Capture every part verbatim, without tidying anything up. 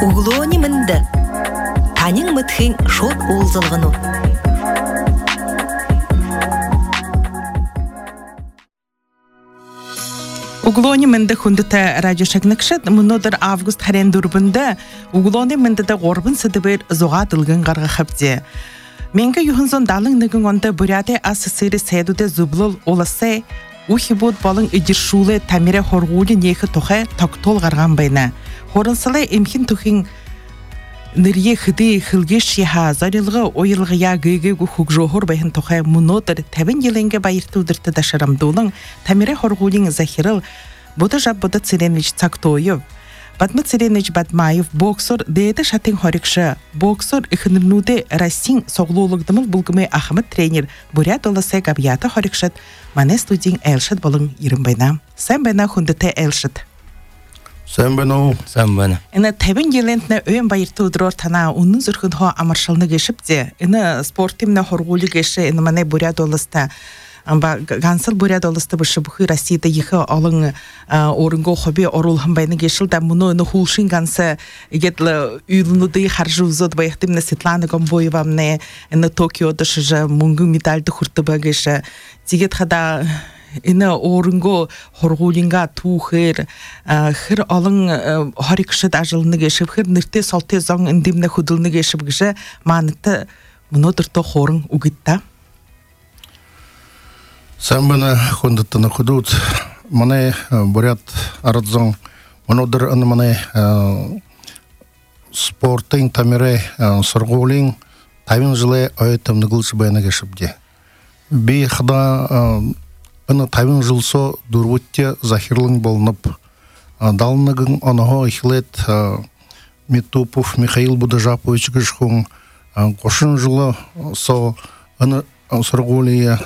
углони мында. Танин мытхин шот олзылғыну. Углони мында хундата радио шагнакшат мунодыр август харен дурбында углони мында горбын сыдыбыр зоға дылгын қарға хапте. Менге юхынзон далың нігін онда буряте асысыры сайдуде зублыл оласы ухи буд балың идиршулы тамире хоргули нехі тоқай тоқтол қарған байна. Хорынсылай имхин тухин нырье хыды хылгеш яха зарилғы ойылғы я гыгы гухуг жохор байын тоқай мунодыр табин еленге байыртылдырты дашарамдулың тамире хоргулин захирыл бұды жап бұды циренвич цактойев. Батмы циренвич Батмаев боксер дейді шатын хорикшы. Боксер ихынырнуды Расин соғлуулығдымыл бұлгымы Ахмад тренер Бурят оласы габията хорикшат мане студийн Элшат болың ерім байна. Сән байна хундыты Элшат. Сән байна. Сән байна. Іні табин елентіні өйін байырты ұдырор тана ұнның зүрхін хо амаршалны кешіпте. Іні спортымны хоргулы кеші іні мане Бурят олысты. Amba gansal buraya dolasta başı bu Россияда yıkı alın orungo hobi orulhan bayını geçil da bunu ne hulşin gansa getla ülünüde harcı uzad bayıhtım ne Svetlana Gamboyeva ne ne Tokyo'da şıca mungu medalda hurta bagışı ziget hada ine orungo horgulinga tuhir hır alın harikşat ajılını geçip hır nirte salte zang indimne hudulunu geçip gışı manıta bunu dırta horun ugitta. Сән бана хундаттана худут мане бурят арадзон монодыр аны мане спортын тамире соргулин тавин жылы ойтам нагылшы байна кешипде би хада аны тавин жылсо дурвутте захирлын болнып далныгын оного ихлет Метупов Михаил Будажапович гышхун кошын жылы со аны соргулия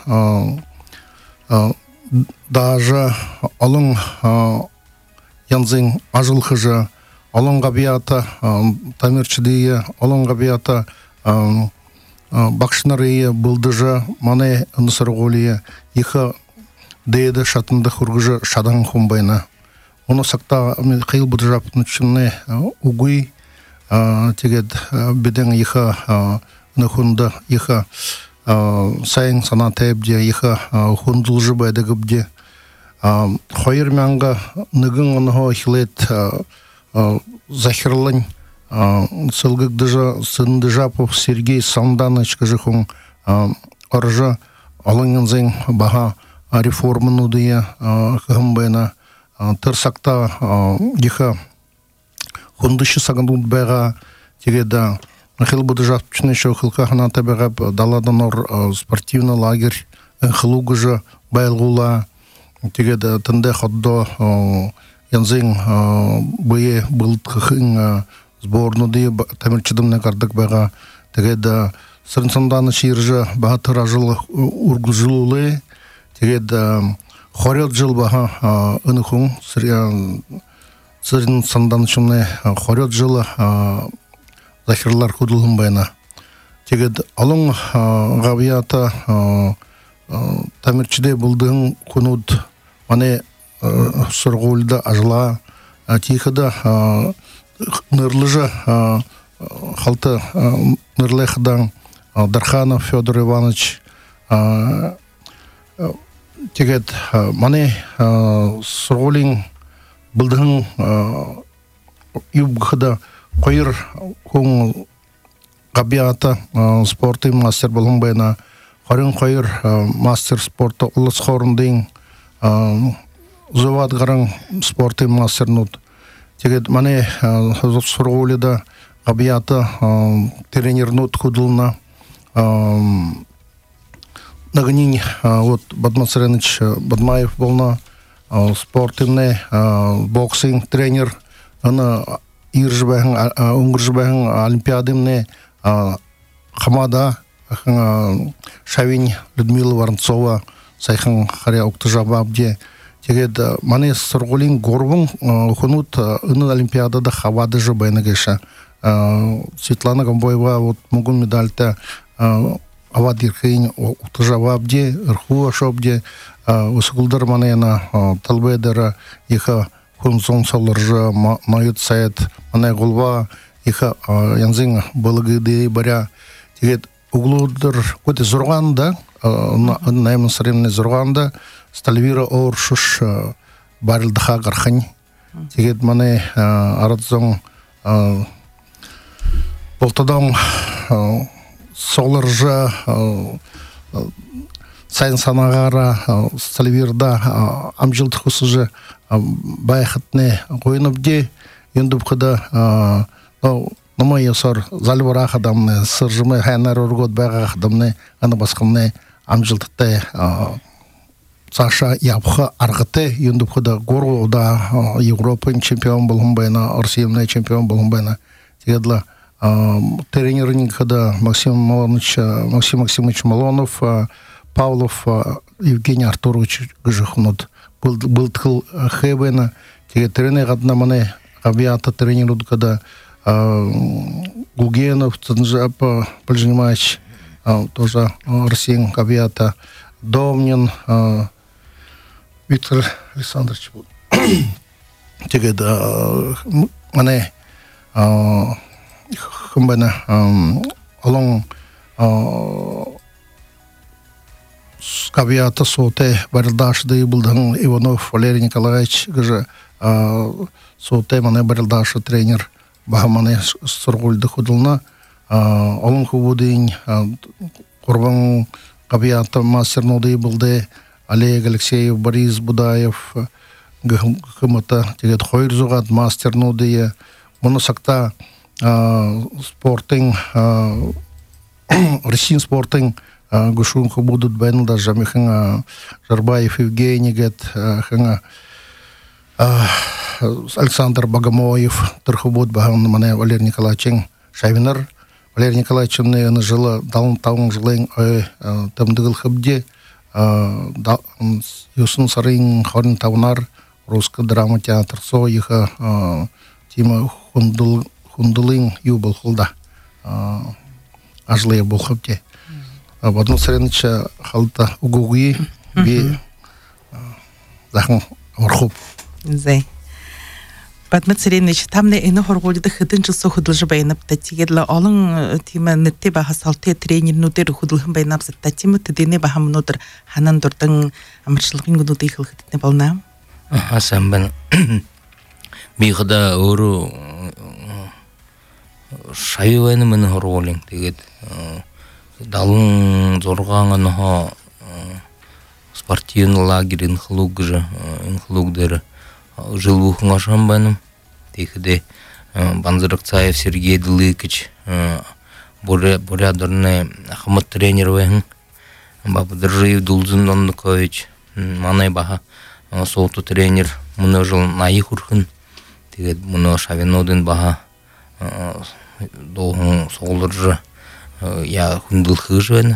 даже алың янзың ажылхыжы алың ғабията тамирчидия алың ғабията бақшынария бұлдыжы мане нысырғолия ехі дейді шатынды құрғыжы шадан құмбайна. Оны сақта Михаил Будажаповичны угуй тегед беден ехі нөхінді ехі сайын сана тәйбде ехі хундылжы байды гүбде. Хойыр мәңгі нүгін ұнығы хилет захирлын сылгыгдыжы сынды жапов Сергей Самданович кыжықын аржы алыңын зәң баға реформын ұдыя қығым байына тұрсақта ехі хундышы сағындуд байға тегеді Михаил Будажаповичны еще хылка ханата бегап даладан ор спортивный лагерь хылугыжы байлгула тегеді тынды ходдо янзың бые былтқықын сборнуды тамирчидымны кардық бега тегеді сырынсанданы ширжы баға тыражыл ургызылулы тегеді хорет жыл баға ұнықын сырынсанданы шымны хорет жылы захирлар худылым байна. Тегед алың ғабията тамирчиде бұлдың күнуд мане сұрғылды ажыла тихіда нұрлыжы халты нұрлайқыдан Дарханов Федор Иванович тегед мане сұрғылың бұлдың юбғыда Қойыр күн ғабията спорты мастер болың байына Қарын қойыр мастер спорты ұлыс қорындың зұват ғарың спорты мастер нұд. Тегет мане сұрғылыда ғабията тренер нұд құдылына нағынин Батман Саренович Бадмаев болна спортымны боксинг тренер Иржбәһен, Уңгыржбәһен олимпиадымны Хамада Шавин Людмила Воронцова сайхан харя уктыжабабде тегед мане сұрғылин горбын хунут ының олимпиадада хавады жобайны кеша Светлана Гамбоева вот могу медальта авадирхейн уктыжабабде рхуа шобде усгулдар мане на талбедера иха Хунсон салыржы майыт сайт мане гулва иха янзың балыгыды баря тегет углудыр көте зурганда наймын сыремне зурганда стальвира оршуш барылдыха гархань тегет мане арадзон болтадан солыржа сайын санагара стальвирда амжилдық усыжы байхатне қойынып де енді бұқыда нұма есор залбыра қадамны сыржымы хайнар өргот байға қадамны аны басқымны амжилдықтай Саша япха аргыты енді бұқыда горуда Европа чемпион болғым байна Россиямны чемпион болғым байна тегедла тренерин когда Максим Малонович Максим Максимович Малонов Павлов Евгений Артурович Гжихнут был был тхл хебена те тренер одна мане авиата тренер когда Гугенов Цанжапа Польжнимач тоже Россиян авиата Домнин Виктор Александрович те да мане Хумбана алон скавиата соте барилдашды булдан Иванов Валерий Николаевич гыжа соте мане барилдашы тренер бахамане сургульды худылна алон хубудин Курбан кавиата мастер ноды булды Олег Алексеев Борис Будаев гымата тегет хойр зугат мастер ноды мұны сакта спортың Россиян спортың гушун будут бенда жамиханга Жарбаев Евгений гет ханга Александр Богомоев Тархубут баган мане Валерий Николаевич Шавинар Валерий Николаевич не жила далын таун жилен тамдыгыл хыбде юсын сарын хорин таунар русский драма театр со иха тима хундул хундулын юбыл хулда ажлые болхапте в одну сренча халта угуги би захын орхуп зай Батмат сренч тамне эне хоргулды хыдынчы сохудылжы байнап татигедла алын тима нетте баха салте тренер нутер худылхын байнап затта тима тедене баха нутер ханан дурдың амырчылыгын гудуты хылхытне бална асан бен бихда ору шайваны мен хоролин тегет далын зорган ха спортивный лагерь хлугжа хлугдер жылбухун ашамбаным тегде Банзырыкцаев Сергей Дылыкыч борядырны Ахмат тренер вен Бабдыржиев Дулзын Онныкович манай баха солту тренер муны жыл наихурхын тегет муны Шавинодын баха долгун соғылыржы я хундылхы жөні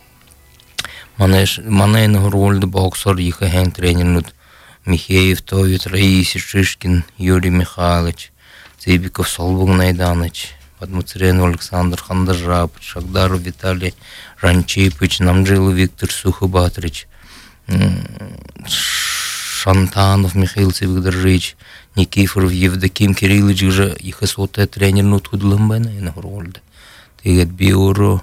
манайны ролды боксер екі хэн тренернут Михеев Товит Раисий Шишкин Юрий Михайлович Цыбиков Солбугн Айданыч Подмуцерен Александр Хандажапыч Шагдаров Виталий Ранчипыч Намжилов Виктор Сухобатрич Шантанов Михаил Цыбикдержич Никифоров Евдоким Кириллович же их соте тренер нут худлымбайна ина ролды тегет биору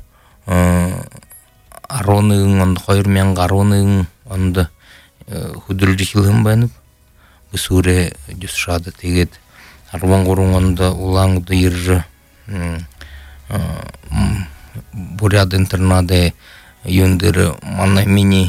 ароның он хойрмен гароның онда худулжи хилымбайны бусуре дюсшада тегет арван горунда улаңды иржи буряд интернаде юндер мана мини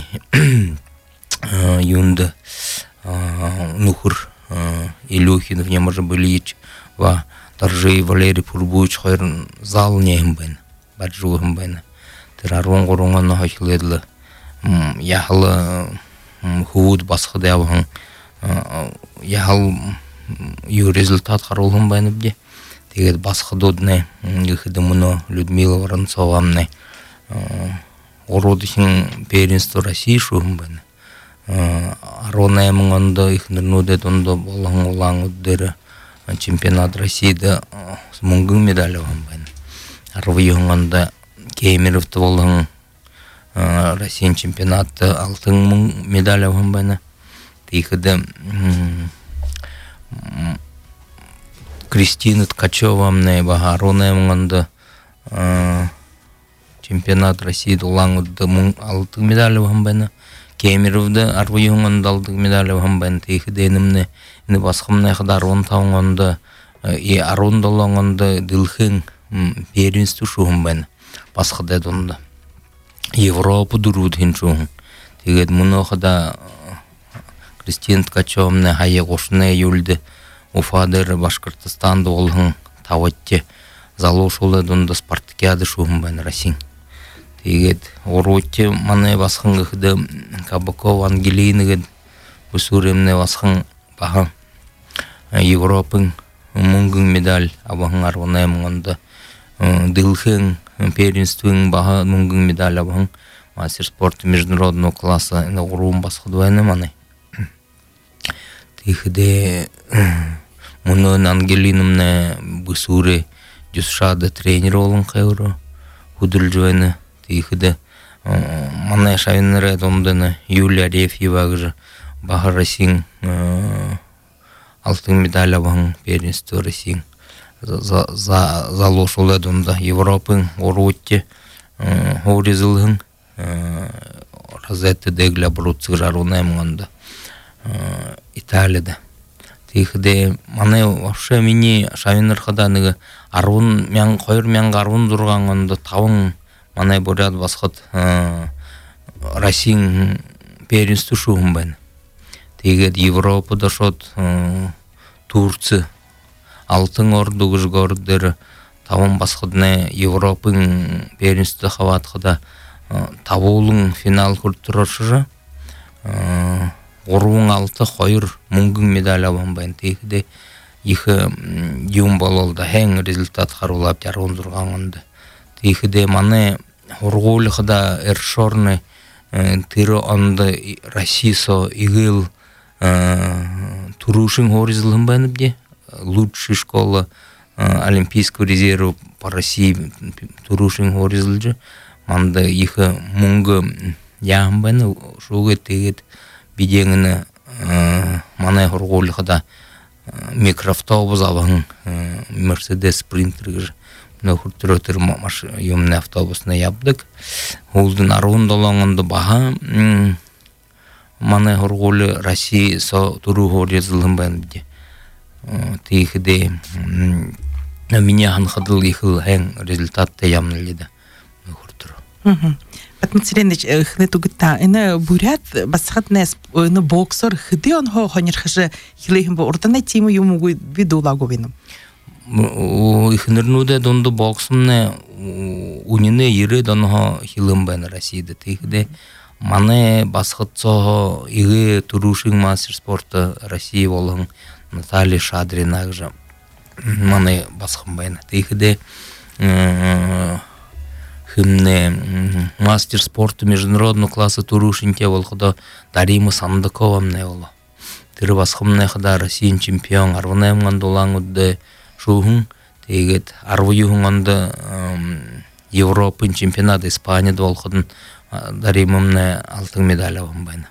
юнда нухур Илюхин в нем уже были ва Торжей Валерий Пурбуч хойр зал нехмбен баджугмбен терарон горунган хахледле яхла худ басхадавхан яхал ю результат харулгмбен бде тегет басхадодне гыхдымыно Людмила Воронцовамне ородихин первенство России шугмбен Арона эмганда их нурнуде тондо болон улан уддер чемпионат России да мунгун медаль алган. Арвыйганда Кемеров болон Россия чемпионаты алтын муң медаль алган. Тихде Кристина Ткачева мне багаруне мунда чемпионат России дулангудда мун алтын медаль бамбана. Кемеровда арвуюнган далдык медаль бамбан тейхиденимне не басхымне хадар он таунганда и арун долонганда дилхин первенство шумбан басхада донда. Европа дуруд хинчун. Тэгээд мунохада Кристина Ткачевна хая гошне юлды Уфадыр Башкортостанда олхын таватте залошулы донда спартакиады шумбан Россия. Тэгээд оротте мане басхын гыхды Кабакова Ангелина гэд усуремне басхын баха Европын мунгын медаль абахын арвана мунда дилхин первенствын баха мунгын медаль абахын мастер спорта международного класса на урум басхудвайны мане. Тихде мунон Ангелинамне бусуре дюсшада тренер олын кайру худылжвайны. Тихде мане шавиннere домданы Юлия Арефьева гыжы баха Россия алтын медаль абахын первенство Россия залошулы домда Европын оротте орезылын разетте дегля бруцы жаруна мунда Италияда. Тихде мане вообще мини шавиннер хаданыгы арун мян койр мян гарун дурганганда тавын мане бурят басхат Россия первенство шумбан. Тегет Европа дошот Турция алтын орду гыжгордер тавын басхатне Европын первенство хаватхада тавулын финал куртурашыжа орун алты койр мунгын медаль абанбан. Тегде ихы юм бололда хең результат харулап жарун дурганганда. Тегде мане оргулыхда эршорны тыры анда Россия игыл турушин хоризлым бенбде лучшая школа олимпийского резерва по России турушин хоризлжы манда их мунга ямбен шуга тегет бидеңіне мана оргулыхда микроавтобус абын Мерседес спринтер нөхүртөрөтөр маш юмны автобусны яптык. Улдын арун долоңында баха мана хоргулы Россия со туру хорезылым бенде. Тихде меня ханхадыл ихыл хэн результатта ямнылыда нөхүртөрө. Мм. Атмцерендич хнетугта эне бурят басхатнес эне боксер хыдыон хо хонерхыжы хилехим бо ордана тиму юмугу видулаговиным. Ихнернуде донду боксымне унине ире донхо хилымбен Россияда. Тихде мане басхатцо иге турушин мастер спорта Россия болын Наталья Шадрина гжа мане басхымбен. Тихде химне мастер спорта международного класса турушинте волхода Дарима Сандакова мне оло. Тыры басхымне хада Россиян чемпион арванаем гандулангудде шухун тегет арвуюнганда Европын чемпионат Испанияда волходын Даримамне алтын медаль абанбайна.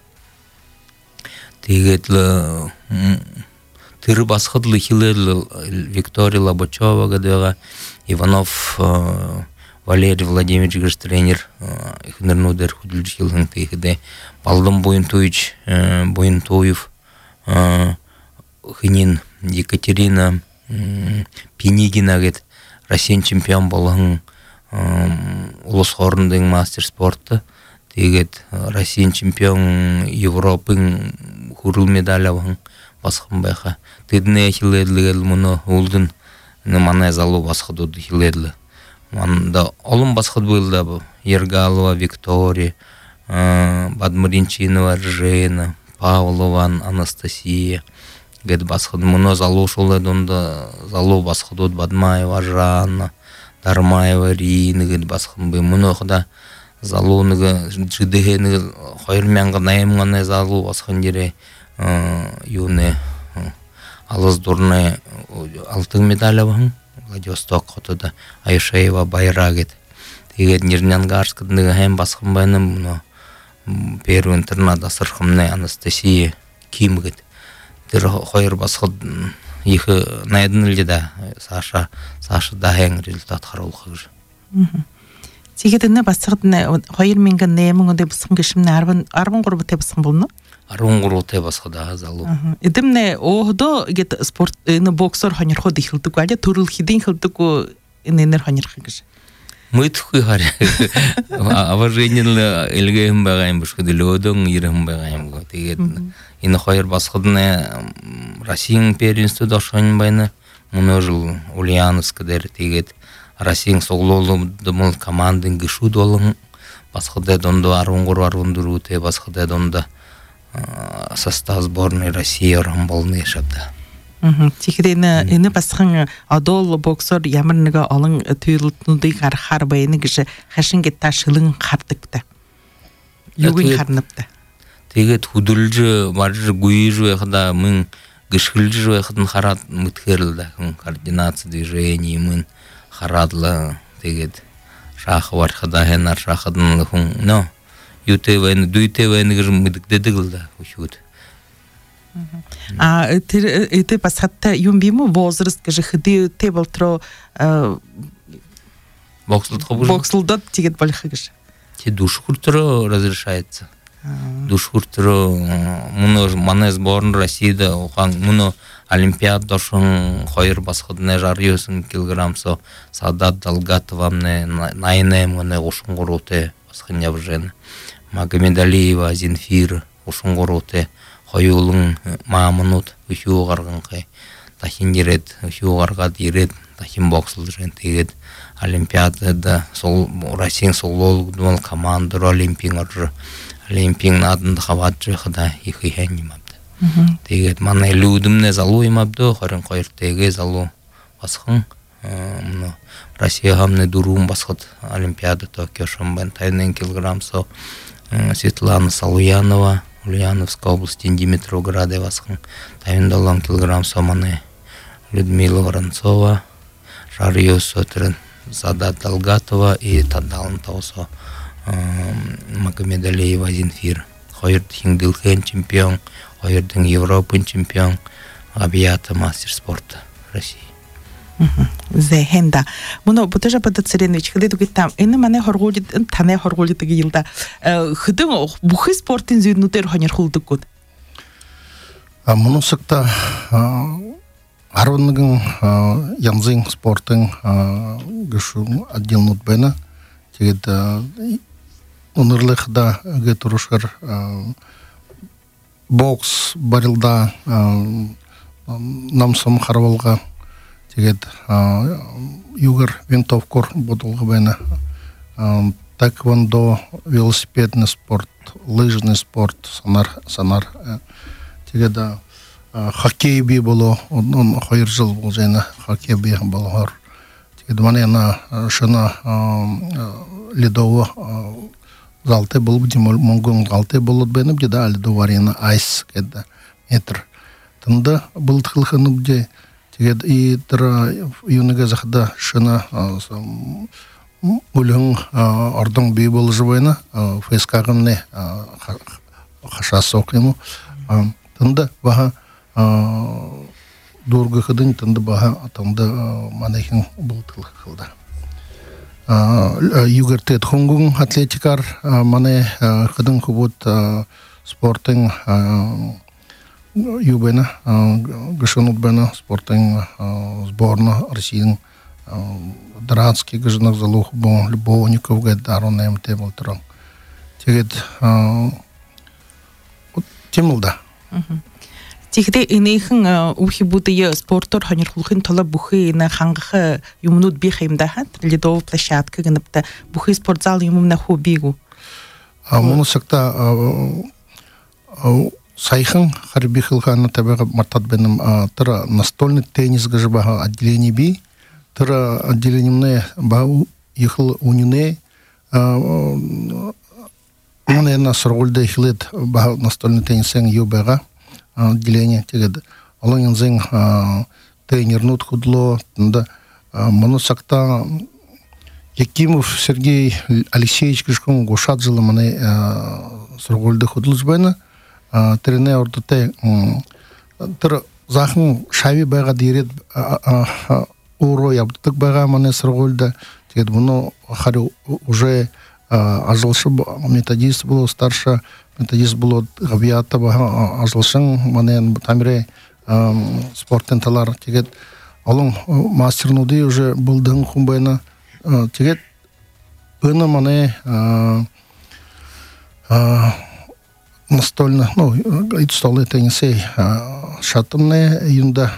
Тегет тыры басхыдлы хилерлы Виктория Лобачева гадыга Иванов Валерий Владимирович гыш тренер ихнернудер худылжылын тегеде Балдым Буйнтуевич Буйнтуев хынин Екатерина Пинигина гет Россиян чемпион болын улус хорындың мастер спорта тегет Россиян чемпион Европын хурыл медаль абын басқын байха. Тедіне хиледлігел мұны улдың мана залу басқыдуды хиледлі. Манда олым басқыд бұлда бұл. Ергалова Виктория, Бадмаринчинова Жена, Павлова Анастасия. Гет басқыд мұны залу шуледунда залу басқыдуд Бадмаева Жанна, Дармаева Рина гет басқын бүй. Мұны оқыда залу нығы жидыхе қойырменгі наемғаны залу басқын дере юны алыз дұрны алтын медаль абын. Владивосток хотуда Айшаева Байрагет. Тегет Нижнянгарскыдығы хэм басқын байным первый интернат асырқымны Анастасия Кимгет. Тер қойыр басқыд их найдын да Саша Саша да хәң результат харулхыж. Тигедне басыгдны хоёр меңгә нәмәң дип сым кешемне арбан арбан гурбы тепсым булны. Арбан гурбы тепсым да залу. Идемне оhdо гет спорт ны боксер ханер ходы хилту кадя турыл хидин хилту ко иннер ханер хигеш. Мы тхуй харе. Аваженил элгем багайм бушку делодон ирем багайм го тигет. Ин хоёр басыгдны Россия первенство дошын байна. Муножил Ульяновск дер тигет. Россия соглолу дымыл командын гышу долын басқыда донда арвунгур арвундуру те басқыда донда состав сборной России рамболны шабда. Тихидена ины басқын адол боксер ямырныга алың түйілтнуды қар байыны кіші хашын кетта шылың қардыкты. Югын қарныпты. Тегет худылжы, баржы гуижу яқыда мын гышқылжы яқыдын қарат мұткерлді. Координация движений мын харадла тегет шахы бар хадахенар шахыдын лхун но юте вен дуйте вен гырм дедигилда учут. А это пасхатта юмбиму возраст каже хыды теблтро бокслд хобуж бокслдот тигет балхыгыш. Те душ культура разрешается. Душ культура муно мане сборн Россияда охан муно Олимпиад дошын хойыр басқыдыны жарыйосын килограммсо Садат Далгатовамны найнем гыны ушын ғыруты басқын явжен. Магомедалиева Зинфир ушын ғыруты хойылың мамынут үші оғарғын қай. Тахин ерет, үші оғарға дерет, тахин боксылдырын тегет. Олимпиадада Россиян сололық думал командыр Олимпиңар Олимпиң надынды қабатжы қыда екі хәнімап. Тегет мана людымне залу имабды, харин қайыр теге залу басқын. Россия хамны дурум басқыд Олимпиада Токио шамбен тайнен килограммсо Светлана Салуянова, Ульяновская область, Димитрограде басқын. Тайындалан килограммсо маны Людмила Воронцова, Жарио Сотрин, Садат Далгатова и Тадалан Таусо Магомедалиева Зинфир. Хайырдың Дилхен чемпион, Хайырдың Европын чемпион, Абията мастер спорта России. Зехенда. Муно бутажа Падацаренович, когда ты там, ине мане хорголит, тане хорголит таги йылда. Хыдың бухы спортын зүйнутер ханер хулдық код? Муно сықта арвынығын янзың спортын гышу отделнут бәні. Тегет Унырлыхда гетурушар бокс барилда намсам харвалга тегет югар винтовкор бодулга бена тэквондо велосипедный спорт лыжный спорт санар санар тегет хоккей би боло он хайыр жыл бол жайна хоккей би болор тегет манена шына ледово Залте был бы демол монгол залте было бы набди да али доварина айс кеда метр. Танда был тхлхану где тегед и тра юнага захда шина улың ордың бей бол живойна фейскагынне хаша сокему. Танда баха дурга хадын танда баха танда манехин был тхлхалда. Югертет хонгун атлетикар мане хадын хубут спортын юбена гышынут бена спортын сборна Россияның дранский гыжынық залух бон любовников гадарон эмте болтыран тегет темылда. Тихде инейхин ухи будые спортор ханер хулхин тола бухи на хангха юмнут бихаимда хат ледовая площадка гнапта бухи спортзал юмна хоббигу. А моносакта сайхан харбихилхана табега мартат бенем тара настольный теннис гажбаха отделение би тара отделение ба ехал унине мане на сролде хилет ба настольный теннис юбега отделение тегед алон зен тренернут худло да моносакта Якимов Сергей Алексеевич Гришком Гошадзила мане срогольде худлузбена тренер те тер захын шави байга дирет уро ябдык байга мане сыргольда тэгээд буну хари уже ажылшы методист было старше методист было габията бага ажылшын мане тамире спорттен талар тэгээд алың мастернуды уже булдың хумбайна тэгээд ына мане настольно, ну, и столы теннисы шатымне юнда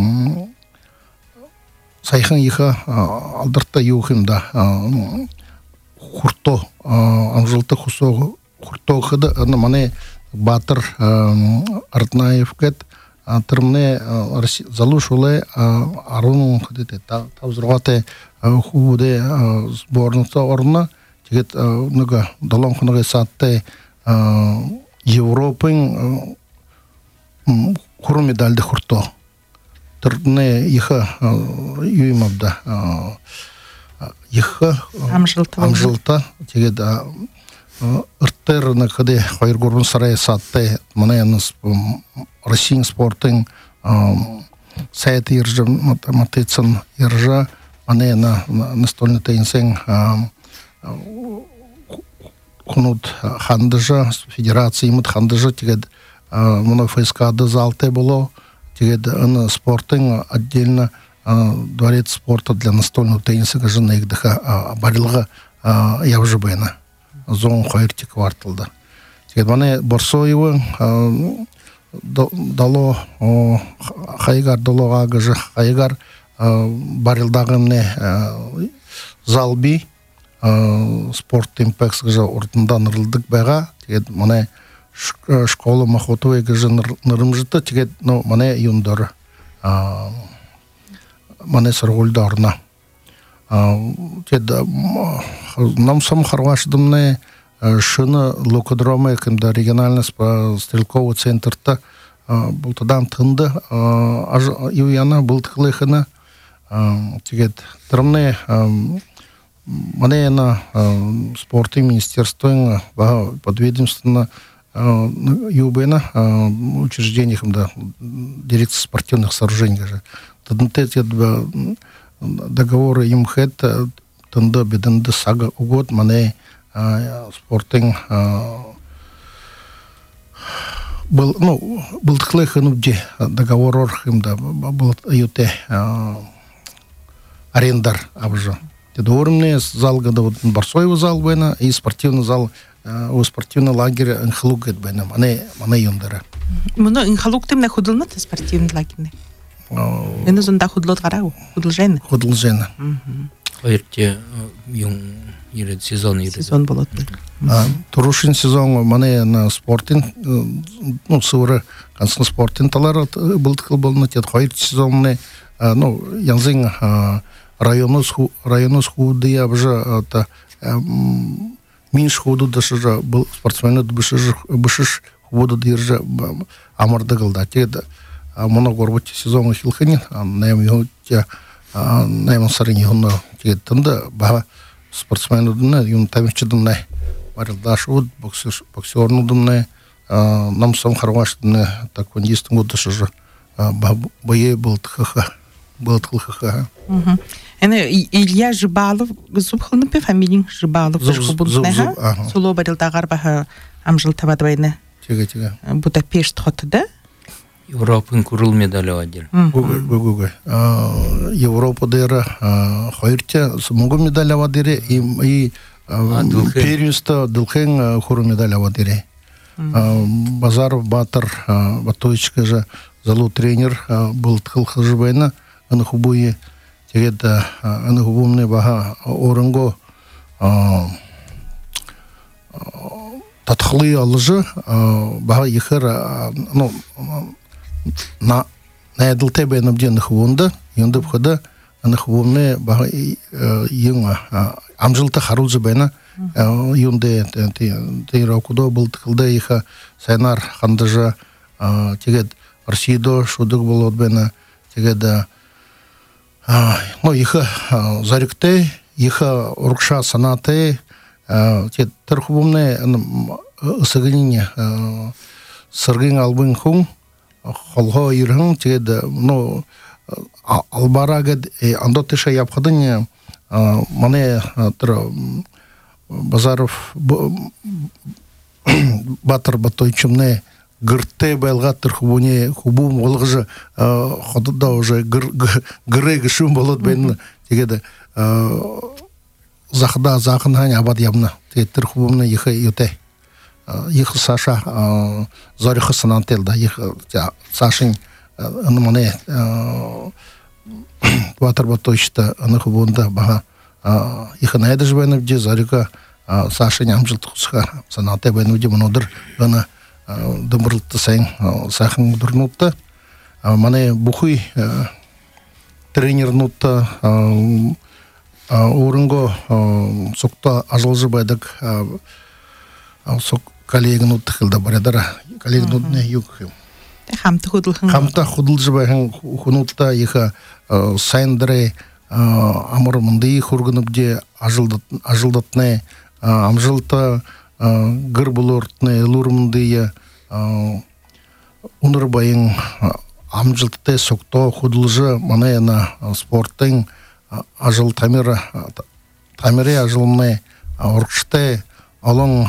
сайхан иха алдырта юхимда хурто амжилта хусо хурто хыда ана мане батыр Артнаев кет тырмне залушуле арун хыдете тавзргате хубуде сборница орна тигет нуга далон хунага сатте Европын хуру медальды хурто. Тырне иха юймабда иха амжилта тегед ырттер накаде хайр горбун сарай сатте мана яныс Российский спортын сайты иржа матецын иржа мана на настольный теннисен хунут хандыжа федерации мут хандыжа тегед мына ФСКда залте было тегед аны спортын отдельно дворец спорта для настольного тенниса гажына игдыха барилга явжыбайна зон хайрти кварталда тегед мана Борсоева дало хайгар дало агажа хайгар барилдагымне залби спорт импекс гажа ордундан ырылдык байга тегед мана школа махотовой гажа нырымжыты тегед ну мана юндар мана сыргольдарна тегед нам сам харвашдымне шыны локодрома кымда региональный стрелковый центрта бултадан тынды юяна бултыклыхына тегед тырымне Мане спорты министерства подведомственно юбена учреждениях да дирекция спортивных сооружений же. Таднте договоры им хэт танда беденда сага угод мане спортинг был ну был тхлехану где договор им да был юте арендар абжа. Дормне зал года вот Борсоева зал бена и спортивный зал у спортивный лагерь Инхалук бена мане мане юндара. Мына Инхалук тем не ходил на спортивный лагерь. Энд зонда ходил гарау, ходил жена. Ходил жена. Поверьте, юн иред сезон иред. Сезон был. Турушин сезон мане на спортин ну сувра канцн спортин талар был был на тет хайр сезон не ну янзин районус районус худы абжа это меньше худу даже был спортсмены бышыш бышыш худу держа амардыгылда теді мұны горбот сезон хилхани найм его те найм сарыни хуна теді тында ба спортсмены дна юм тамичдна барылдашу боксер боксерну дна нам сам харваш дна так он есть год даже бое был тхаха был тхаха. Эне Илья Жибалов зубхлны пе фамилин Жибалов шубунтнеха соло барилдагар баха амжилтаба двойне. Тега тега. Будапешт хотда? Европын курул медали отдел. Гугуга. Европа дера хайртя смогу медали авадире и и первенство дылхен хуру медали авадире. Базаров Батыр Батовичка же залу тренер был тхылхажбайна аны хубуе тегед аны хубумне баха орынго татхлы алыжы баха ихыр ну на найдылте бенам ден хубунда юнда бхада аны хубумне баха юнга амжилта харулжы бена юнде тейрокудо был тхылда иха сайнар хандажа тегед Российдо шудык был от бена тегед ну иха зарикте иха уркша санате те терхубумне сагнине сыргын албын хун холго ирхан тэгээд ну албарагад андо тише япхадын мане төр Базаров Батыр Батойчымне гырте байлгаттыр хубуне хубум олгыжы ходда уже гыры шум болот бен тегеде захда захын абад ябна тетир хубумна ихе юте их Саша Зориха Санантелда их Сашин мане Батыр Батойчта аны хубунда бага их найдыш бен де Зорика Саша нямжилтықсыға санаты бән өде мұнодыр ғана дұмырлықты сайын сақын мұдырнутты. Мане бұхый тренернутты орынғы соқта ажылжы байдық соқ коллегінутты қылда барадара. Коллегінутны юқ. Хамты худылғын. Хамты худылжы байын хунутта егі сайындыры амыр мұнды құрғынып де ажылдатны амжилта гыр булортны лурмындыя уныр байын амжилтты сокто худылжы манаяна спорттың ажыл тамир тамире ажылмы оркшты алың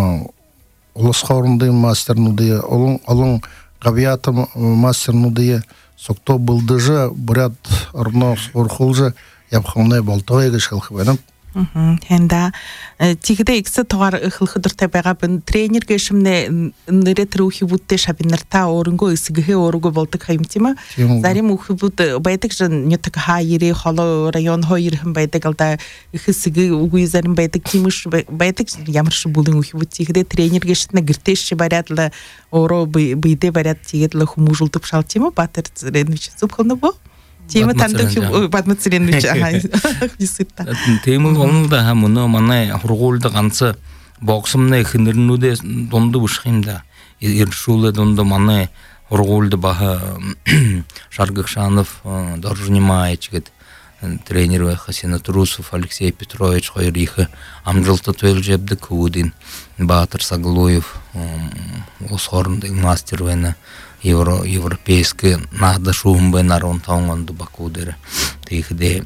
улысқа орынды мастернудыя алың габиаты мастернудыя сокто былдыжы бурят орно спорхулжы япхамны болтойга шалхыбанып. Хенда тигде иксе тогар хылхыдыр табага бен тренер гешимне нере трухи бутте шабинерта орынго исге орго болтык хаймтима зарим ухбут байтык жан нютак хайри хало район хойрхым байтык алда ихсиге угуй зарим байтык тимиш байтык ямарш булын ухбут тигде тренер гешитне гиртеш баратла оро бийде барат тигедле хумужултып шалтима батыр зренвич субханабо Тема тандык бадмыцыренвич дисытта. Тема онда хамуно мана хургулда ганцы боксымны хинернуде донду бушхимда. Иршуле донду мана хургулда баха Шаргакшанов Доржнимаевич гет тренер Хасина Трусов Алексей Петрович Хойриха амжилта төлжебді кудин Батыр Саглоев осорынды мастер вена Евро европейский нахда шумбе нарон тауңанды бакудere тихде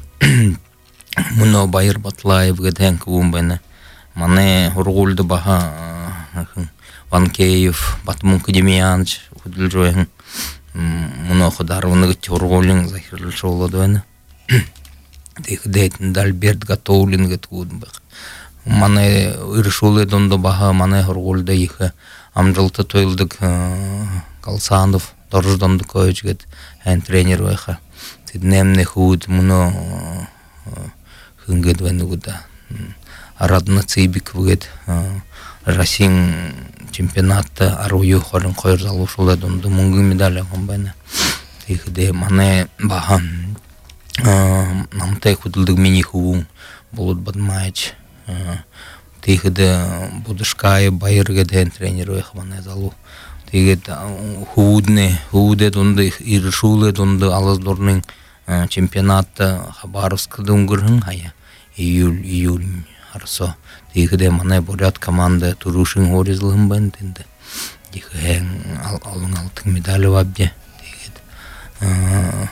муно байыр Батлаев гетен кумбене мане хургулды баха Ванкеев Батмун Кадемьянович худылжоен муно ходарвыны хургулин захирлы шоуладуэне тихде Дальберт Готовлин гет кудбах мане иршулы донды баха мане хургулды ихе амжилты тойлдык Калсанов Дорждонды көйчгет hän тренер вайха тиднемне худ муно хынгет венугуда арадна цибик вгет Расин чемпионатта арую хорын койр залушулда донды мунгы медаль гомбана тихде мане баха намтай худылдык мини хубун болот Бадмаевич тихде Будышкай байыргет hän тренер вайха мане залу Тегет худне, худе донды иршуле донды алаздорның чемпионатта Хабаровскда унгырхын хая. Июль, июль арсо. Тегеде мане борят команда турушын хоризлыхын бен тенде. Тегеде алың алтын медалі вабде. Тегет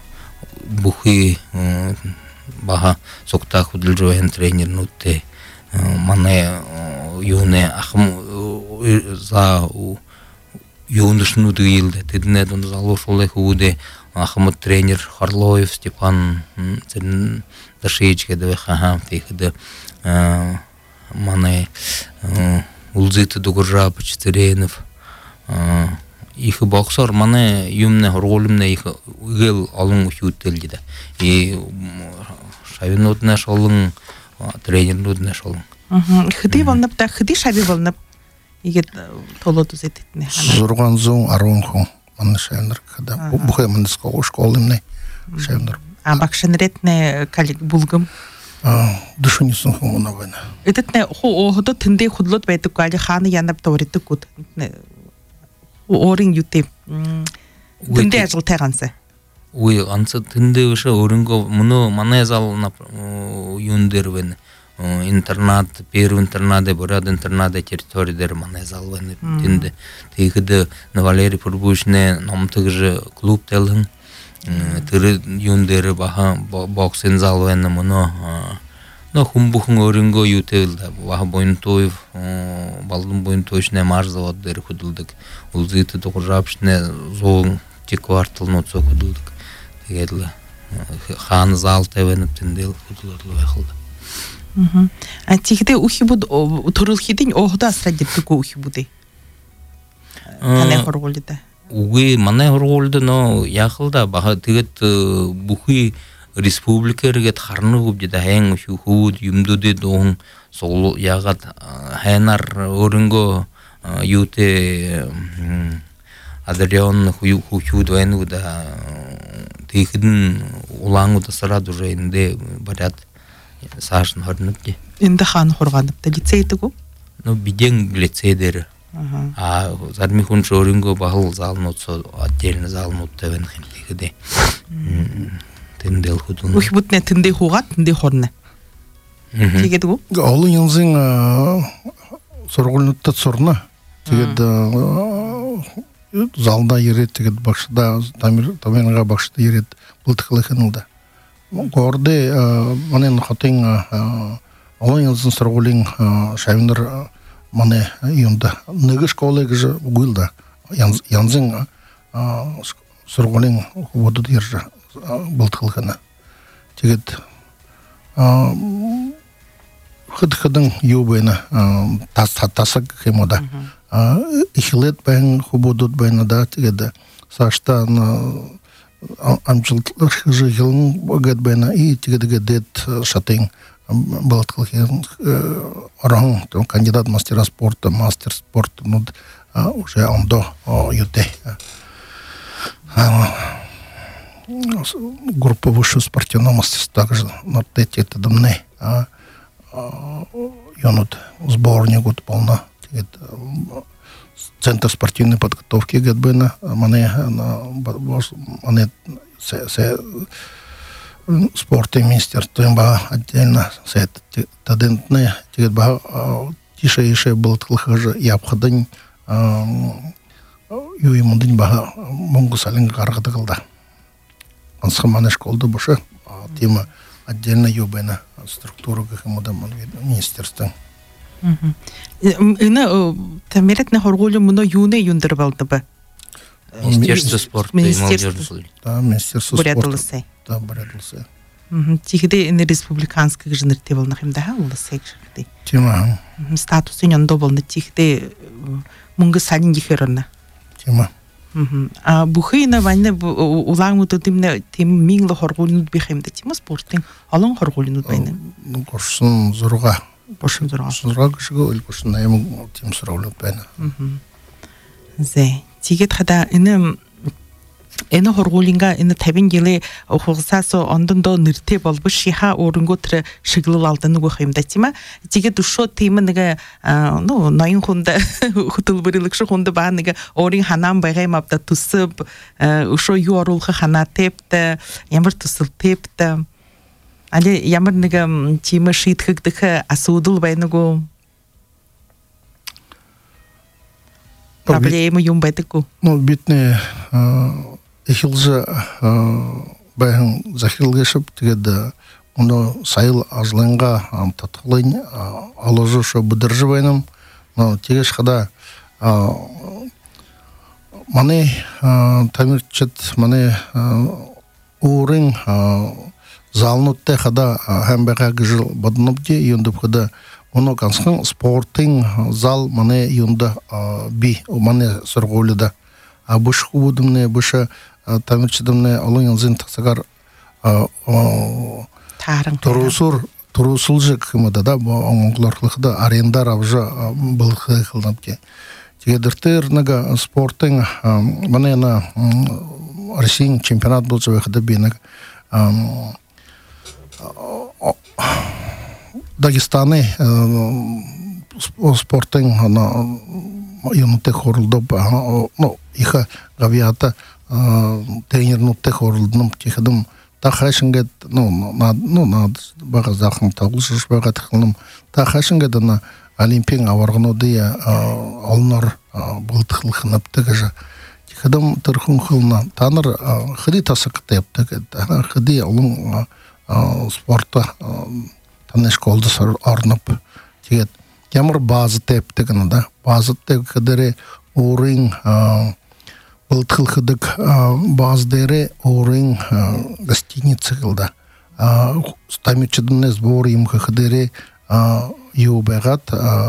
бухи баха сокта худылжоен тренер нутте. Мане юне ахым за юношну дыйлды тедне дон залошулы худе Ахмат тренер Харлоев Степан цен дашечке да ха тихде мане улзыты дугуржапыч Теренов их боксер мане юмне ролимне их гел алын ухютелди да и шавинотне шолын тренернутне шолын хыды волнап да хыды шаби волнап Игет толоту зетитне. Зурган зон аронху ман шенер када бухай ман скол школымне шенер. А бакшенретне калик булгам. А душунисын хумуна вена. Этетне хо охото тинде худлот байтык кали ханы янап торитик кут. Орин юте. Тинде ажыл тагансы. Уй ансы тинде уша оринго муну мана зал юндер вен. интернат, первый интернат, боряд интернат территории дер мане залваны тинде. Тихиде на Валерий Пурбушне нам также клуб телен. Тыры юндеры баха боксен залваны мано. Но хумбухун оринго ютелда. Баха бойнтоев, балдун бойнтоешне марзавад дер худулдык. Улзыты тоқыржапшне зоң те квартал ноцо худулдык. Тегедлі хан зал тевеніп тіндел худуладлы вайхылды. А тихиде ухи буд турылхидин оғда асрадеттігі ухи буды? Тане хорголды? Уғы мане хорголды, но яқылда баха тегет бұхи республика регет харны губди да хэн ухи худ юмдуды доғын сол яғат хэнар орынго юте Адрион хучуд войну да тихидин улаңу да сарад уже инде барят сашын хорнупти. Инде хан хорганып да лицейдігу? Ну биден лицейдері. А зармихун шоринго бахыл залнутсо отдельно залнутта венхин тихиде. Тіндел худун. Ухи бутне тінде хугат, тінде хорны. Тегедігу? Олы янзың сорғылнутта сорна. Тегеді залда ерет, тегед бақшыда, тамирға бақшыда ерет, бұлтықылы қынылды. Горды, манен хотың, олың янзын сұрғылың шайындар мане үйінді. Нүгі школы кіжі бұғылды. Янзын сұрғылың бұдыд ержі бұлтықылы қыны. Тегед қыд-қыдың еубайны тасық қимода. Ихилет бәң хубудут бәйнада тегеді. Сашта амчылтлық жылын бөгет бәйна и тегедіге дет шатың балатқылық орағын кандидат мастера спорта, мастер спорта уже ондо юте. Группа высшего спортивного мастерства также на тете это домны. Юнут сборник вот полна. Центр спортивной подготовки ГДБна, мане мане се спорт и министерство имба отдельно се тадентне тигет ба тише ише был тлхажа и обходень юй мудин ба монгу салин каргыды кылды. Ансха мане школды боша тема отдельно юбена структура гхмуда министерства. Ина тамиретне хорголу муно юне юндыр балды ба? Министерство спорта и молодежи. Да, министерство спорта. Да, борядылсы. Тихиде ина республиканских жинырте болна хем да улысек шакти. Тема. Статусы нёндо болна тихиде мунга салин гихерна. Тема. А бухина ванне улаңуты тимне тим минглы хорголунут бихемде тема спорттың алың хорголунут байны. Ну корсын зурга. Бошын зурга. Зурга кышыгы өл корсын наим тим сұраулут байны. Зе. Тигет хада ина ина хорголинга ина табин геле хугсасо ондондо нырте болбу шиха орынго тирэ шыглыл алдыны гохемде тема. Тигет ушо тема неге ну найын хунда хутул бирилыкшы хунда ба неге орын ханам байгай мапта тусып ушо юорулхы хана тепте ямар тусыл тепте. Али ямар неге тема шитхыгдыхы асудул байныгу проблема юм байтыку. Ну битне эхилже байын захилгешіп тегеді оны сайыл ажланға татқылын алыжы шо бұдыржы байным. Но тегеш қада мане тамирчет мане уырын залнутте қада хәмбәға гыжыл бадынып де юндып қада оны қансын спорттың зал мане юнда би мане сұрғолыда. А бұш құбудымне бұша тамирчедімне олың янзын тақсағар тұрусур тұрусул жы кімеді да оңғыларқылықта арендар авжа бұлықы қылынып ке. Тегедіртер нага спорттың мане на Россиян чемпионат болса вәқіді бейнік Дагестаны спорттың юнуте хорулды ну иха гавията тренернуте хорулдым тихидым та хашингет ну на ну на бага захым табылшыш бага тыкылым та хашингет на олимпиан аваргынуды алнар былтыхлыхынап тыгыжа тикадам тырхун хылна таныр хыди тасыкты яптык хыди улун спорта танеш колды арнап тигет ямыр базы тептигин да базы теп кадере орин былтыхлыдык баздере орин гостиница кылда стамичдын сбор им кадере юбегат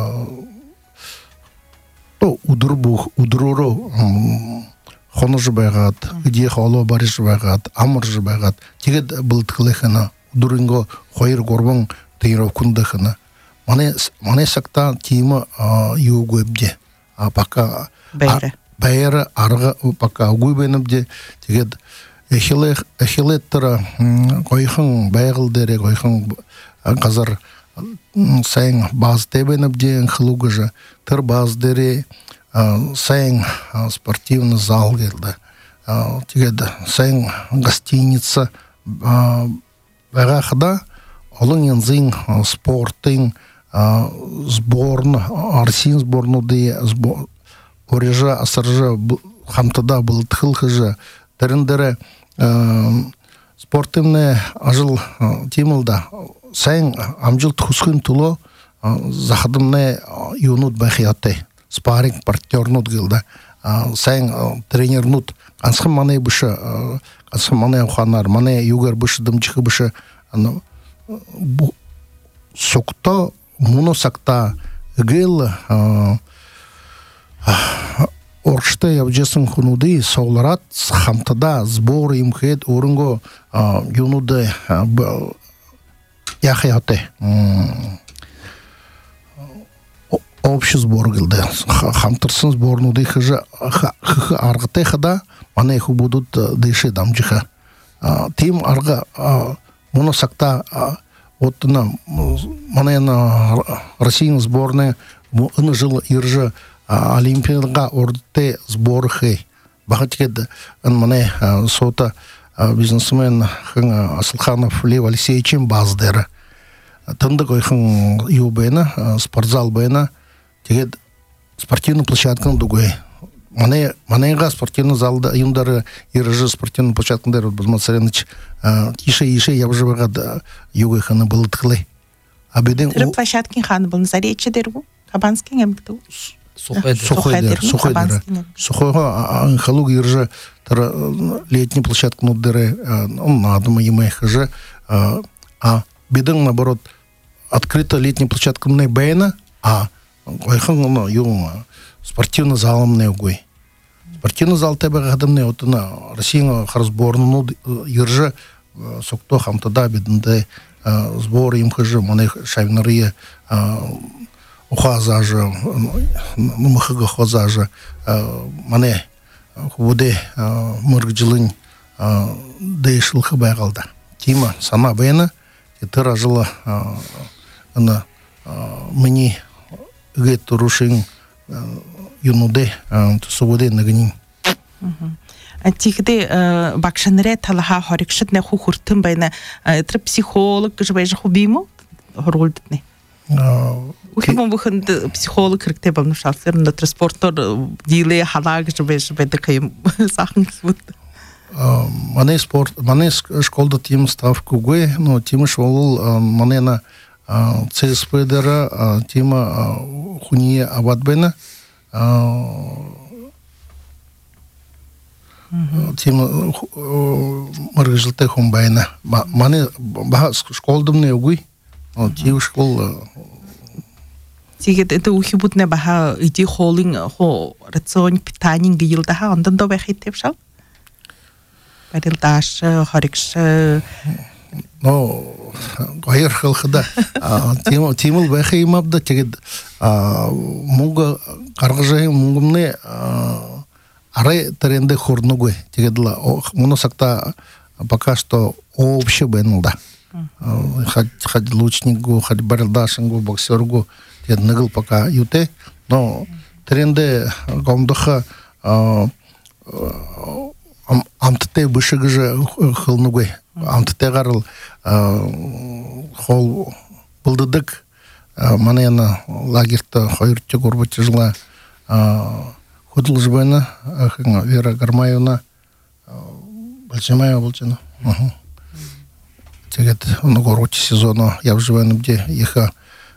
то удурбух удуруро хонож бегат где хало бариш бегат амрж бегат тигет былтыхлыхына удуринго хойр горбон тыйров кундахына мане мане сакта тима югөбде а пока Бэйрэ. Бэйрэ арга пока угуйбенебде тигет эхилех эхилеттера койхон байгылдере койхон казар сайын баз тебенебде хлугыжа тыр баздере сайын спортивный зал келді тигет сайын гостиница багахда олон янзын спортын сборны арсин сборнуды сбор орежа асаржа хамтада был тхылхыжа дерендере спортивный ажыл тимылда сайын амжыл тхусхын туло захадымны юнут бахияты спарринг партнернут гылда сайын тренернут ансхым мане бышы ансхым мане уханар мане югар бышы дымчыхы бышы сокто муносакта гыл оршта явжесын хунуды соуларат хамтада сбор имхет орынго юнуды яхаяты общий сбор гылды хамтырсын сборнуды хыжа хы аргыты хада мане ху будут дыши дамжыха тим арга муносакта вот на мане на Российской сборной ын жыл иржа олимпиадага ордте сборхы бахатикет мане сота бизнесмен Асылханов Лев Алексеевичем баздера тындык ойхын юбена спортзал бена тегет спортивный площадканы дугой мане манега спортивный залда юндары иржа спортивный площадкандер Бузмацареныч ише ише явжыбага югыханы былтыклы абеден Тырып площадкин хан был зарече дергу Кабанский эмгту Сухойдер Сухойдер Сухойга халуг иржа тара летний площадканы дыры он надо ему хыжа а беден наоборот открыто летний площадканы бэйна а ойхан ю спортивный залымны угой спортивный зал тебе гадымны отына Россияның харсборну иржа сокто хамтада беденде сбор им хыжы мане шайнарые ухазажа мухыга хозажа мане худе мыргжилын дейшил хабайгалда тима сама бена тыра жылы ана мени гет турушин юнуде тусуде нагнин Тихде бакшанре талаха хорикшитне хухуртын байна тр психолог жбайжа хубимо хорулдне Ухимон бухын психолог хэрэгтэй болмушалсыр на транспортор диле халаг жбайжа бэдэ кайм сахан сут мане спорт мане школда тим ставку gue но тим школ мане на цспдра тима хуния аватбена тим маргжилте хумбайна мане ба школдымны угуй тим школ тигет это ухибутне баха иди холлинг хо рацион питание гилда ха ондан до бахит шал Парилдаш хорикш но гайр халхда тим тимул бахи мабда тигет мунга каргажай мунгумне аре тренды хорнугой тигедла моносакта пока что общее бенда хоть хоть лучнику хоть бардашингу боксергу тед нагл пока юте но тренды гомдоха амтыте бышыгыжы хылнугой амтыте гарыл хол булдыдык манена лагерта хойртчы горбачы жила худылжбайна Вера Гармаевна Большимаева болчана. Тегет оны горбачы сезону явжбайным де иха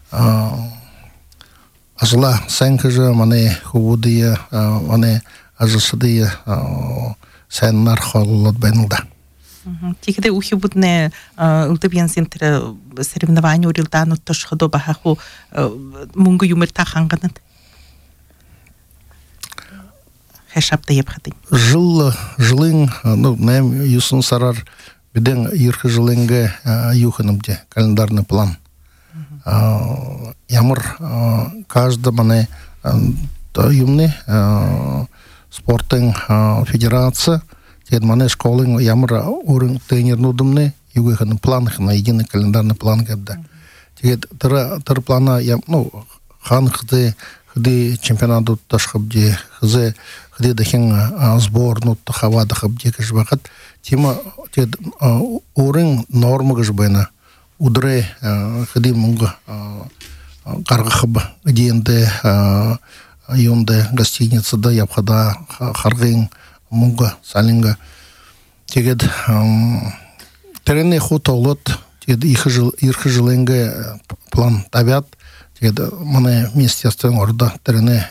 ажыла сәнкіжі мане хубудыя мане ажысыдыя сәннар холлот бәнілда. Тикде ухи будне ултыбьян сентре соревнования урилдану тош ходо бахаху мунгу юмырта ханганын. Хэшапта епхатын. Жыл жылың ну нэм юсын сарар биден ирхы жылыңга юханымде календарный план. Ямар каждый мане юмны спортың федерация тед мане школың ямар урын тренер нудымны югыхын планах на единый календарный план габда. Тед тыр тыр плана я ну хан хды хды чемпионату ташхабде хзе хды дахин сборну тахавада хабде кашбахат тема тед урын норма гашбена удре хды мунга каргахаб диенде юнде гостиница да япхада харгын мунга салинга тегед терене хотолот тегед их жил их жиленге план табят тегед мане министерство орда терене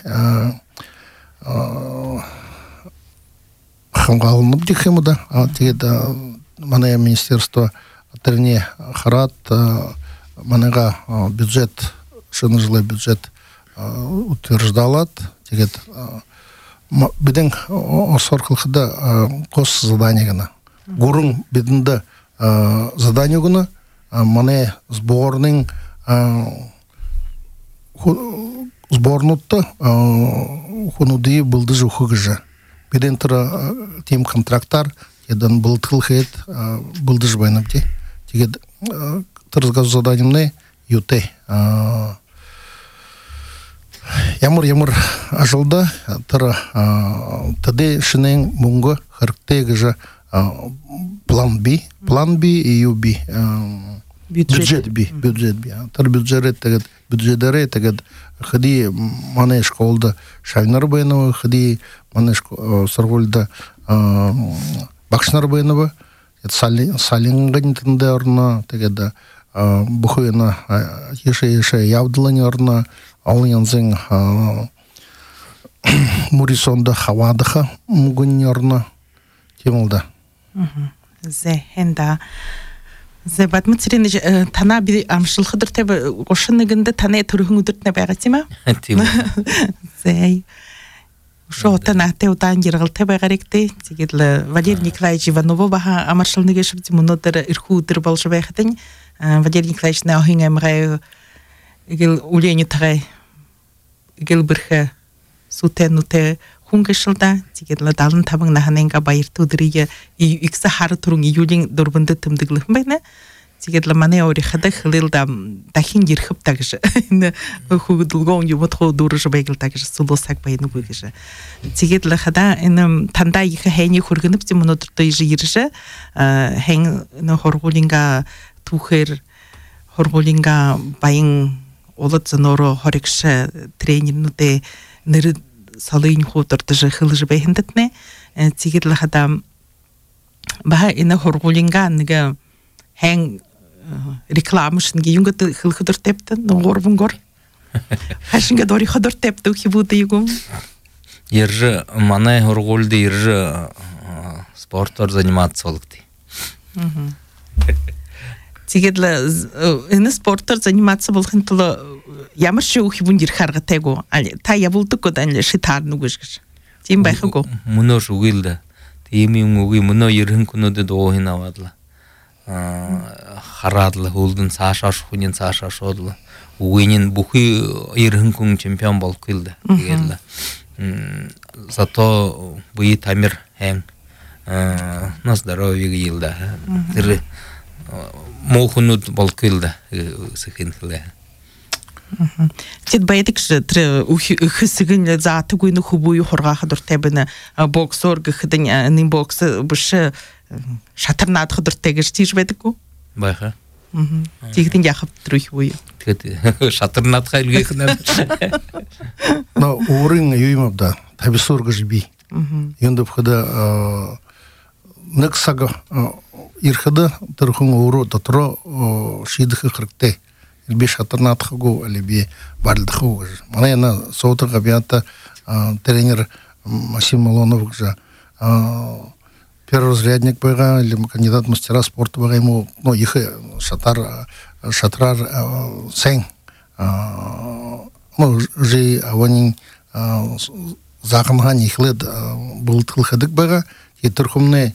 хамгалнып дихемуда тегед мане министерство терене харат манега бюджет шыныжилы бюджет утверждалат тегет биден осоркылхыда кос задание гана гурун бидинде задание гана мане сборның сборнутта хунуди булды жухыгыжа биден тыра тем контракттар едан бултылхет булды жбайнапти тегет тырызгаз заданиемне юте Ямар ямар ажылда тара таде шинен мунго харктегежа план Б, план Б и Ю Б. Бюджет Б, бюджет Б. Тар бюджет тегет бюджетаре тегет хади мане школда шайнар бенова, хади мане сарволда бакшнар бенова. Салин салинган тендерна тегет бухуена еше еше явдыланерна алынзың Мурисонда хавадаха мугунерна темылда. Зе хенда зе батмыцрин тана би амшылхыдыр теб ошыныгында тана турхуңудыртна байгатима? Тим. Зе шо тана теутан гиргыл теб гаректе тигел Валерий Николаевич Иванова баха амаршылныгы шибти мунотер ирхудыр болжы байгатын Валерий Николаевич на хингамрай игел улени тагай игел бирхе сутенуте хунгышылда тигел далын табың наханенга байыртудырыгы икса хары турун июлин дорбунды тымдыглы байна тигел мане ори хада хылылда дахин гирхып тагыш не хугдулгон юмотхо дурыш байгыл тагыш сулосак байны бугыш тигел хада эне танда их хэни хургынып тимонотурда ижи ирже хэн но хоргулинга тухер хоргулинга байын олот заноро хорикше тренернуте нэр салын хотортыжы хылыжы бэхиндэтне тигел хада баха эне хоргулинга нэгэ хэн рекламышынги юнгат хылхыдыр тепті ногорбун гор хашинга дори хыдыр тепті ухибуды югум Иржы мане хоргулды иржы спорттор заниматься олыкты тигедле эне спорттор заниматься болгон тулы ямаршы ухибун ирхарга тего али та ябулды кодан шитарны гышгыш тим байхыго муно шугилда тими муги муно ирхын күнөдө доохина вадла харадлы холдун сашаш хунин сашаш одла уинин бухи ирхын күн чемпион болуп кылды тигелла зато буи тамир хэн на здоровье гилда тире мохунут болуп кылды сыхын кылды Тед баядык же тре хысыгын заты гуйны хубую хорга хадыр тебене боксор гыхдын нин боксы бышы шатырнат хадыр тегеш тиж бедику. Байха. Тигдин яхып трухи бую. Шатырнат хайрге хна. Но урын юймабда табисор гыжби. Енді бхада ныксага ирхада тырхун уру татро шидхы хрыкте. Илби шатырнатхагу алиби бардхагу. Мана яна соута габиата тренер Максим Малонов же первый разрядник бага или кандидат мастера спорта бага ему ну их шатар шатрар сен ну же аванин Захамхан ихлед был тылхадык бага и турхумне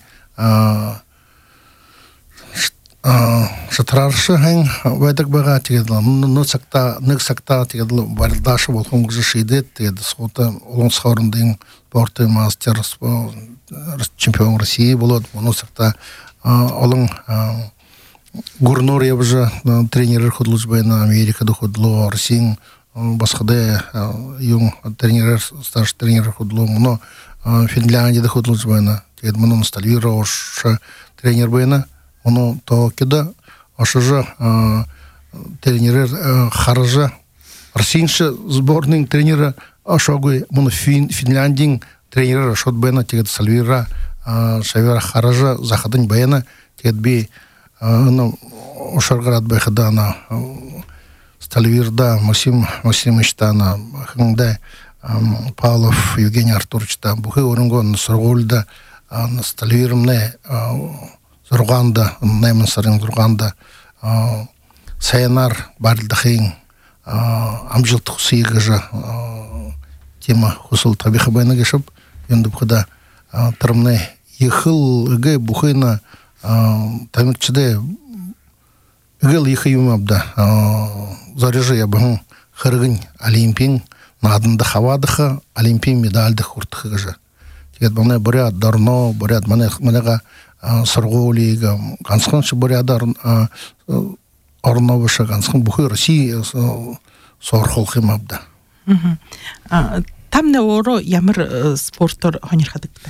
шатраршы хэн вайдак бага тегедла ну сакта ник сакта тегедла бардаш болхум гжы шидет тегед сота олон схорындын спорты мастер чемпион России болот ну сакта олон гурнор ябжа тренер худлужбайна Америка доходло Россия басхаде юн тренер старший тренер худло но Финляндия доходлужбайна тегед мунун стальвирош тренер байна оно то кеда ашажа тренер хаража Российский сборный тренера ашагы муну Финляндия тренера ашот байна тегед сальвира шавера хаража захадын байна тегед би ну ошаргарат байхада на Стальвирда Максим Максимовичта на хыңда Павлов Евгений Артуровичта бухы орынгон соргулда на Стальвирмне Зурганда немен сарын Зурганда Саянар бардахин амжилт хусыйгыжа тема хусул табиха байна гешып енді бухыда тырымны ехыл ге бухына тамирчиде гел ихи юмабда заряжи я бы хыргын олимпин надында хавадыха олимпин медальды хуртхы же тегет бана бурят дарно бурят мана манага сарголига гансканчы бурядар орновыша ганскан бухы Россия сорхолхы мабда там не оро ямыр спортор ханирхадыкта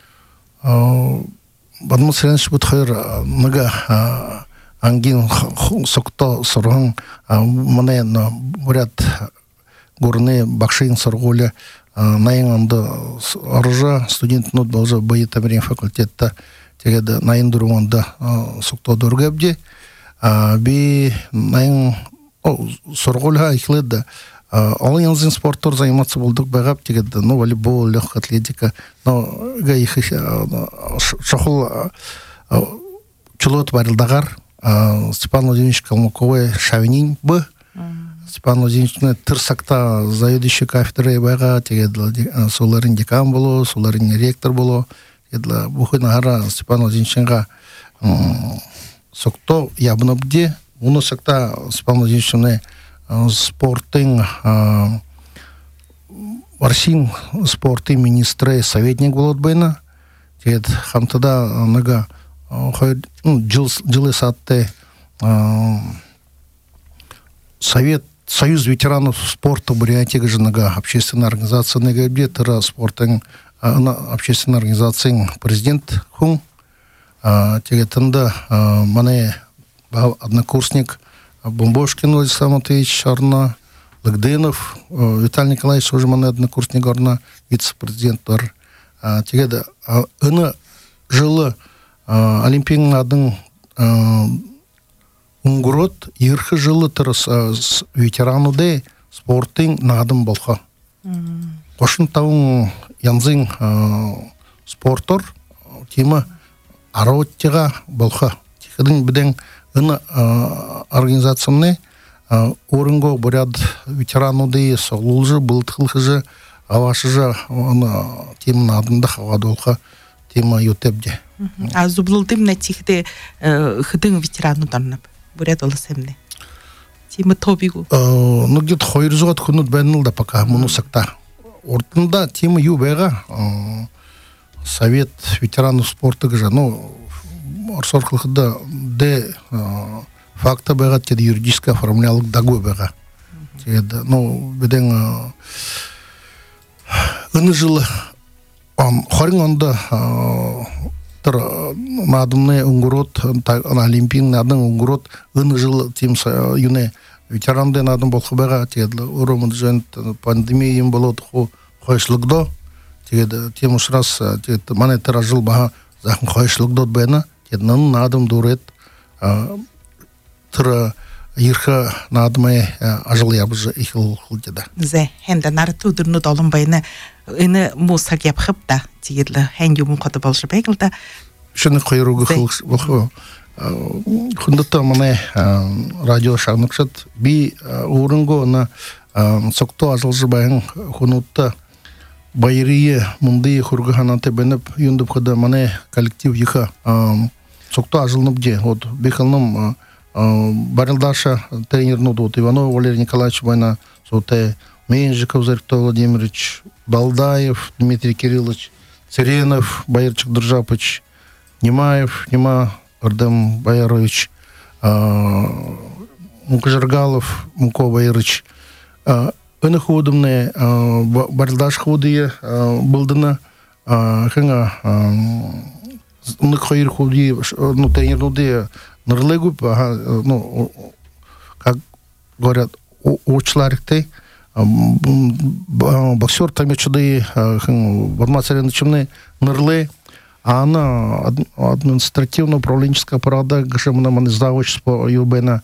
бадмы сыренш бут хайр нага ангин сокто сорган мане на бурят горны бакшин сорголя найынды аржа студент нот болжа бай табирин факультетта тегеді найын дұруында сұқты дұргабде би найын сұрғылға ихледі ол янзын спорттар займатсы болдық бағап тегеді ну волейбол легкая атлетика но га их шахул чулот барылдағар Степан Владимирович Калмыковой шавинин б Степан Владимирович тырсакта заведующий кафедры баға тегеді соларын декан болу соларын ректор болу Едла бухына гара Степан Владимировича сокто ябнабде уну сакта Степан Владимировича спортын Арсин спорты министры советник болот байна тед хамтада нага жыл жылы сатты совет союз ветеранов спорта Бурятии нага общественная организация нага где тыра спортын общественной организации президент Хун тегетында мане однокурсник Бомбошкин Владислав Матвеевич Арна Лагденов Виталий Николаевич уже мане однокурсник Арна вице-президент тегеда ына жылы олимпиадың унгурот ерхі жылы тұрыс ветерану спорттың надым болха қошын тауын янзын спортор тема арауттиға болха тихадың биден ына организациямны орынго буряд ветерануды соғлулжы бұлтықылжы авашыжы тема надында хавады олха тема ютебде а зублылдым на тихде хыдың ветерану дарнап буряд олысемне тема тобигу ну где-то хойрзугат хунут бәннілда пока мұны сақта Ортында тема юбега совет ветеранов спорта гжа ну арсорхлыхда де факта бега тед юридически оформлялык дагу бега тегед ну биден ыны жыл хорин онда тыр надымны унгурот олимпийный надын унгурот ыны жыл тим юне ветеранды надым болхубага тегед уромын жөн пандемия болот хо койшлыгдо тегед тем уж раз тегед мане тыра жыл бага захын койшлыгдо бена тегед нын надым дурет тыра Ирха надмай ажыл ябыжы ихил хулдеда. Зе, хенда нары тудырну долын байны ыны мусак япхып да, тегедлі хэнги умын қоды болшы бәйгілді. Шыны қойруғы хылғыз болху. Хундатта мане радио шағнықшат, би урынғы оны соқты ажылжы байын хунутта байырые мұнды хурғы ханаты бәніп, юндып қыда мане коллектив иха соқты ажылынып де, от бекілным Барилдаша тренер Нудут Иванов Валерий Николаевич Война Соте Менжиков Зарькто Владимирович Балдаев Дмитрий Кириллович Церенов Байерчик Держапович Немаев Нема Ардем Байерович Мукажаргалов Муко Байерович Ыны худымны Барилдаш худые Былдына Хэнга Ыны хойр худые Ну тренер Нудые Нырлыгу, ну, как говорят, учларикты, боксер там чуды, вармацаренычымны нырлы, а она административно-управленческая парада, где мы нам издавочество Юбена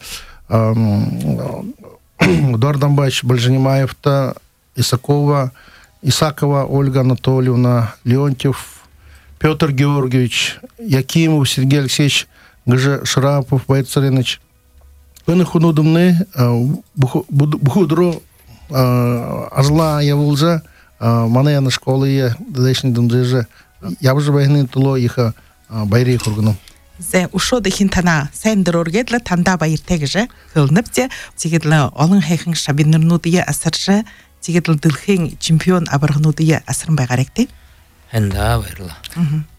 Эдуард Дамбаевич Бальжанимаев-то, Исакова, Исакова Ольга Анатольевна, Леонтьев, Петр Георгиевич, Якимов Сергей Алексеевич, Гже Шарапов, Байт Цареныч. Пыны хунудымны бухудро ажла явылжа манаяны школы дадешни дымжыжа ябжы байны туло иха байри хургыным. Зе ушоды хинтана сәндір оргедлі танда байыр тегіжі қылынып де тегедлі олың хайхың шабинырнудыя асыржы тегедлі дылхың чемпион абырғынудыя асырын байғаректі? Хэнда байырла.